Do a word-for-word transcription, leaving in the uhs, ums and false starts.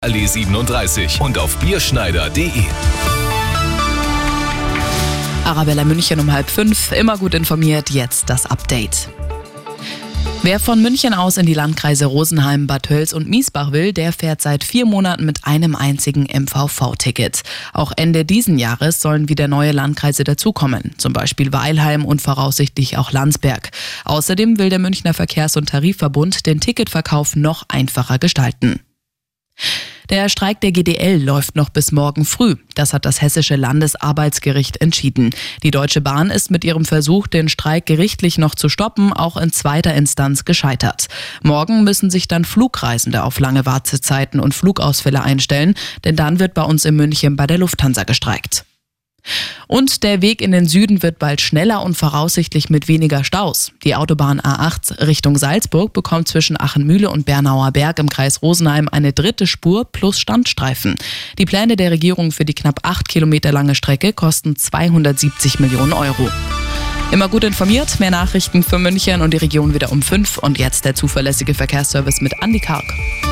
Allee siebenunddreißig und auf bierschneider punkt de. Arabella München um halb fünf, immer gut informiert, jetzt das Update. Wer von München aus in die Landkreise Rosenheim, Bad Tölz und Miesbach will, der fährt seit vier Monaten mit einem einzigen M V V-Ticket. Auch Ende diesen Jahres sollen wieder neue Landkreise dazukommen, zum Beispiel Weilheim und voraussichtlich auch Landsberg. Außerdem will der Münchner Verkehrs- und Tarifverbund den Ticketverkauf noch einfacher gestalten. Der Streik der G D L läuft noch bis morgen früh. Das hat das Hessische Landesarbeitsgericht entschieden. Die Deutsche Bahn ist mit ihrem Versuch, den Streik gerichtlich noch zu stoppen, auch in zweiter Instanz gescheitert. Morgen müssen sich dann Flugreisende auf lange Wartezeiten und Flugausfälle einstellen, denn dann wird bei uns in München bei der Lufthansa gestreikt. Und der Weg in den Süden wird bald schneller und voraussichtlich mit weniger Staus. Die Autobahn A acht Richtung Salzburg bekommt zwischen Achenmühle und Bernauer Berg im Kreis Rosenheim eine dritte Spur plus Standstreifen. Die Pläne der Regierung für die knapp acht Kilometer lange Strecke kosten zweihundertsiebzig Millionen Euro. Immer gut informiert, mehr Nachrichten für München und die Region wieder um fünf und jetzt der zuverlässige Verkehrsservice mit Andi Karg.